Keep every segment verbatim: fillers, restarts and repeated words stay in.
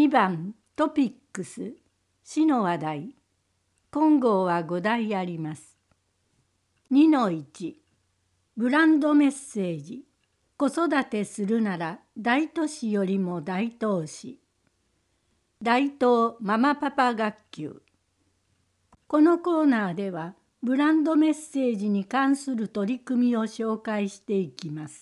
にばんトピックス市の話題。今号はご題あります。にのいちブランドメッセージ。子育てするなら大都市よりも大東市。大東ママパパ学級。このコーナーではブランドメッセージに関する取り組みを紹介していきます。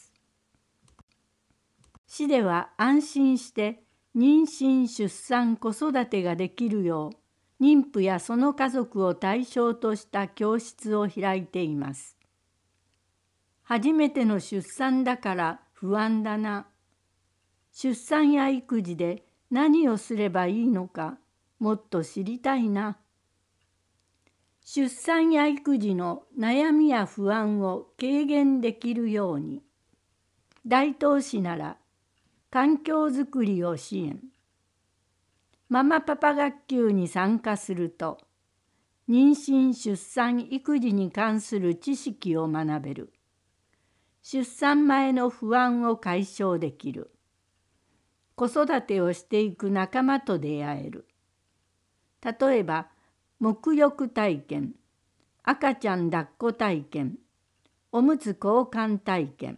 市では安心して妊娠・出産・子育てができるよう妊婦やその家族を対象とした教室を開いています。初めての出産だから不安だな。出産や育児で何をすればいいのかもっと知りたいな。出産や育児の悩みや不安を軽減できるように、大東市なら環境づくりを支援。ママパパ学級に参加すると、妊娠・出産・育児に関する知識を学べる。出産前の不安を解消できる。子育てをしていく仲間と出会える。例えば、沐浴体験、赤ちゃん抱っこ体験、おむつ交換体験。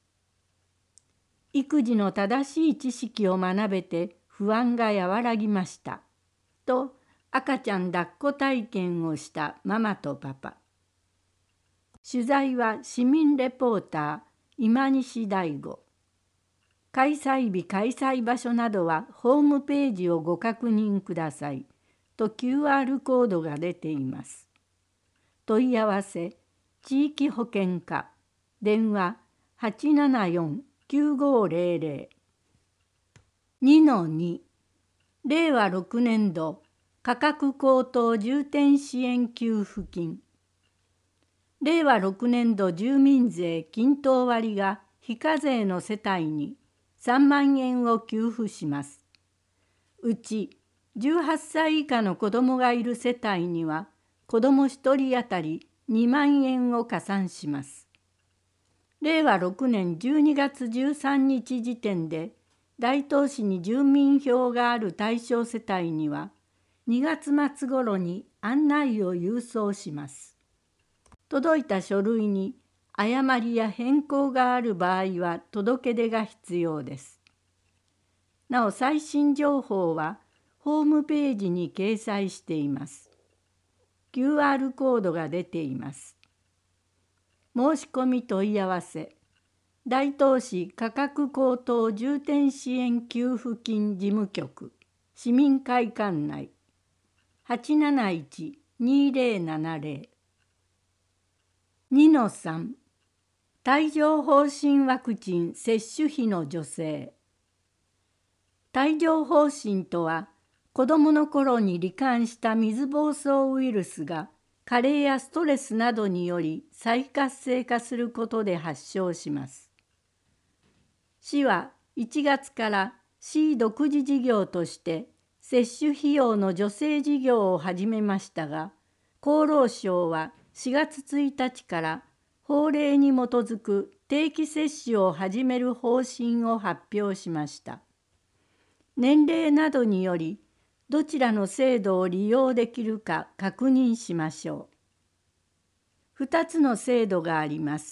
育児の正しい知識を学べて不安が和らぎましたと赤ちゃん抱っこ体験をしたママとパパ。取材は市民レポーター今西大吾。開催日開催場所などはホームページをご確認くださいと キューアール コードが出ています。問い合わせ地域保健課電話 はちななよんきゅうごゼロゼロ。 にのに れいわろくねんど価格高騰重点支援給付金。れいわろくねんど住民税均等割が非課税の世帯にさんまんえんを給付します。うちじゅうはっさい以下の子どもがいる世帯には子どもひとり当たりにまんえんを加算します。れいわろくねんじゅうにがつじゅうさんにち時点で大東市に住民票がある対象世帯にはにがつまつ頃に案内を郵送します。届いた書類に誤りや変更がある場合は届け出が必要です。なお最新情報はホームページに掲載しています。キューアール コードが出ています。申し込み問い合わせ大東市価格高騰重点支援給付金事務局市民会館内 はちなないちにゼロななゼロ。 にのさん 帯状疱疹ワクチン接種費の助成。帯状疱疹とは子どもの頃に罹患した水疱瘡ウイルスが加齢やストレスなどにより再活性化することで発症します。市はいちがつから市独自事業として接種費用の助成事業を始めましたが、厚労省はしがつついたちから法令に基づく定期接種を始める方針を発表しました。年齢などによりどちらの制度を利用できるか確認しましょう。ふたつの制度があります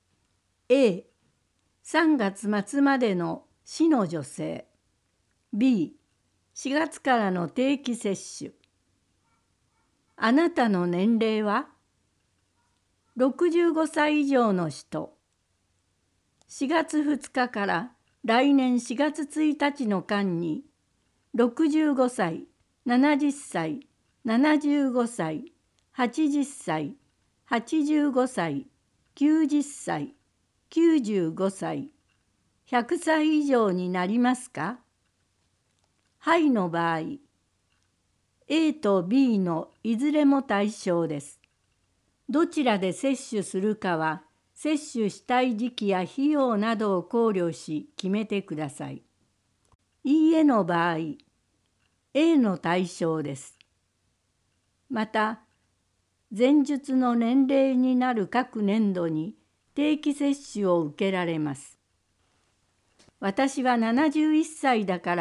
。A、さんがつまつまでの市の助成。B、しがつからの定期接種。あなたの年齢は？ろくじゅうごさい以上の人。しがつふつかから来年しがつついたちの間にろくじゅうごさい、ななじゅっさい、ななじゅうごさい、はちじゅっさい、はちじゅうごさい、きゅうじゅっさい、きゅうじゅうごさい、ひゃくさい以上になりますか？はいの場合、A と B のいずれも対象です。どちらで接種するかは、接種したい時期や費用などを考慮し決めてください。いいえの場合、A の対象です。また、前述の年齢になる各年度に定期接種を受けられます。私はななじゅういっさいだから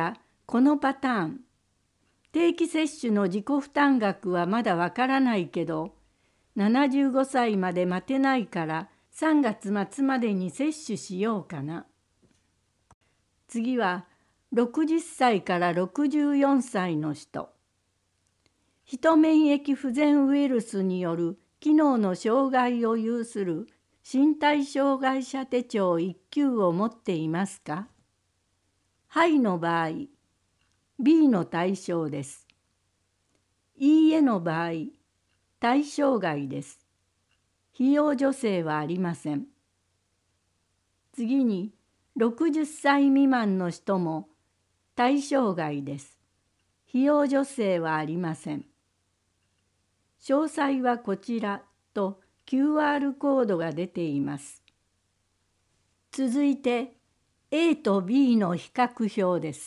このパターン、定期接種の自己負担額はまだわからないけど、ななじゅうごさいまで待てないからさんがつ末までに接種しようかな。次はろくじゅっさいからろくじゅうよんさいの人。ヒト免疫不全ウイルスによる機能の障害を有する身体障害者手帳いっ級を持っていますか？はいの場合、B の対象です。いいえの場合、対象外です。費用助成はありません。次に、ろくじゅっさい未満の人も対象外です。費用助成はありません。詳細はこちらと キューアール コードが出ています。続いて A と B の比較表です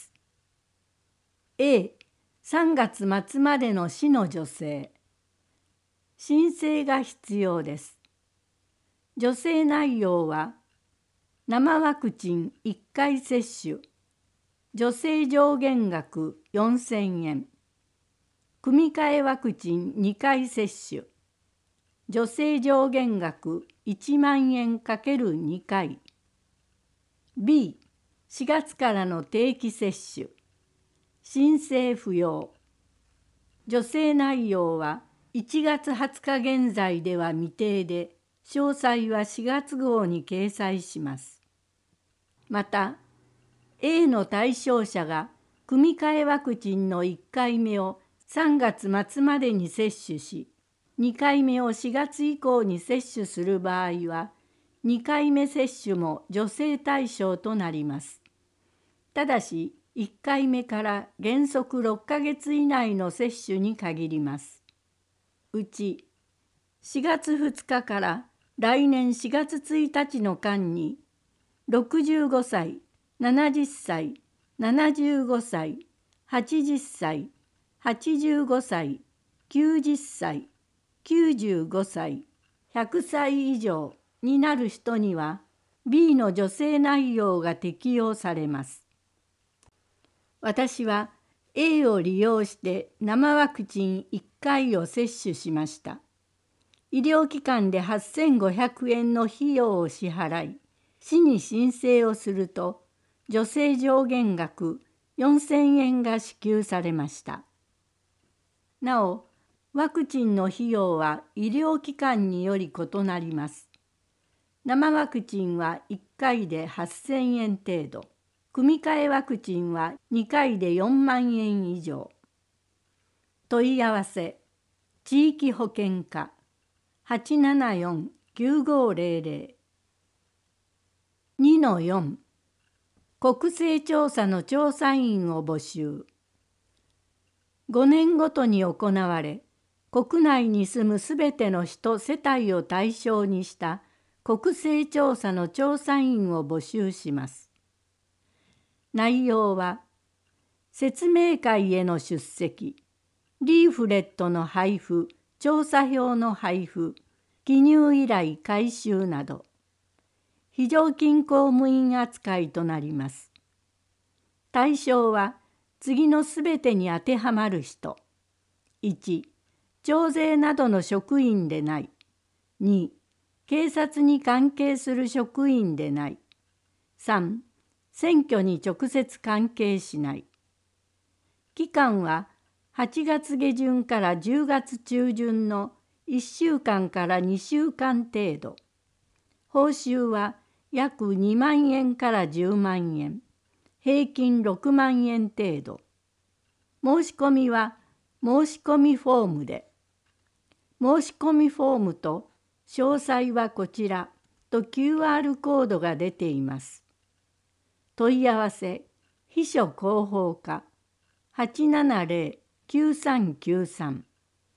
。A、さんがつ末までの市の助成。申請が必要です。助成内容は、生ワクチンいっかい接種、助成上限額よんせんえん、組み換えワクチンにかい接種、助成上限額いちまんえん ×に 回。B、しがつからの定期接種、申請不要。助成内容はいちがつはつか現在では未定で、詳細はしがつ号に掲載します。また、A の対象者が組み換えワクチンのいっかいめをさんがつ末までに接種し、にかいめをしがつ以降に接種する場合は、にかいめ接種も助成対象となります。ただし、いっかいめから原則ろっかげつ以内の接種に限ります。うち、しがつふつかから来年しがつついたちの間に、ろくじゅうごさい、ななじゅっさい、ななじゅうごさい、はちじゅっさい、はちじゅうごさい、きゅうじゅっさい、きゅうじゅうごさい、ひゃくさい以上になる人には B の助成内容が適用されます。私は A を利用して生ワクチンいっかいを接種しました。医療機関ではっせんごひゃくえんの費用を支払い、市に申請をすると、助成上限額よんせんえんが支給されました。なお、ワクチンの費用は医療機関により異なります。生ワクチンはいっかいではっせんえん程度、組み換えワクチンはにかいでよんまんえん以上。問い合わせ、地域保険課 はちななよんきゅうごぜろぜろ。にのよん、国勢調査の調査員を募集。ごねんごとに行われ、国内に住むすべての人世帯を対象にした国勢調査の調査員を募集します。内容は、説明会への出席、リーフレットの配布、調査票の配布、記入依頼回収など、非常勤公務員扱いとなります。対象は次のすべてに当てはまる人。いち、徴税などの職員でない。に、警察に関係する職員でない。さん、選挙に直接関係しない。期間ははちがつげじゅんからじゅうがつちゅうじゅんのいっしゅうかんからにしゅうかん程度。報酬は約にまんえんからじゅうまんえん、平均ろくまんえん程度。申し込みは申し込みフォームで。申し込みフォームと詳細はこちらと キューアール コードが出ています。問い合わせ、秘書広報課 はちななぜろきゅうさんきゅうさん。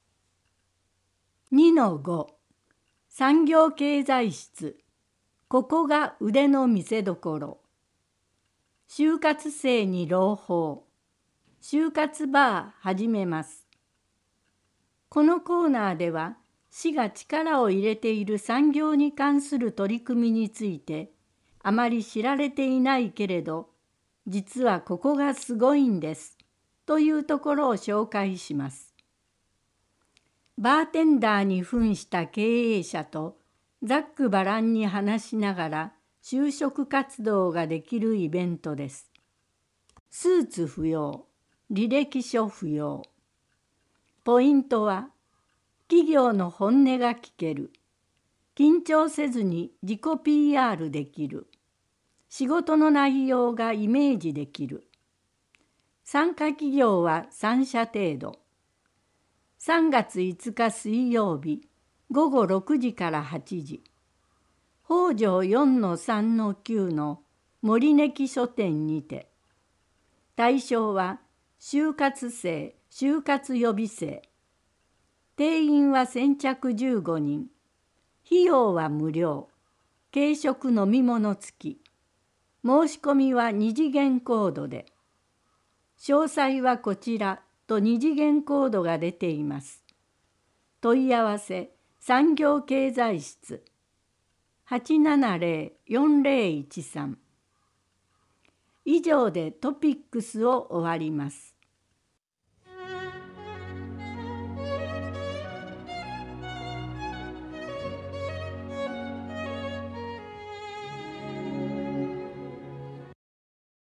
にのご、産業経済室。ここが腕の見せ所。就活生に朗報。就活バー始めます。このコーナーでは、市が力を入れている産業に関する取り組みについて、あまり知られていないけれど、 実はここがすごいんですというところを紹介します。バーテンダーに扮した経営者とざっくばらんに話しながら就職活動ができるイベントです。スーツ不要、履歴書不要。ポイントは、企業の本音が聞ける。緊張せずに自己 ピーアール できる。仕事の内容がイメージできる。参加企業はさん社程度。さんがついつか水曜日、ごごろくじからはちじ。北条 よんのさんのきゅう の森根木書店にて。対象は就活生、就活予備生。定員は先着じゅうごにん。費用は無料。軽食飲み物付き。申し込みはに次元コードで。詳細はこちらとに次元コードが出ています。問い合わせ産業経済室 はちななゼロ よんゼロいちさん。以上でトピックスを終わります。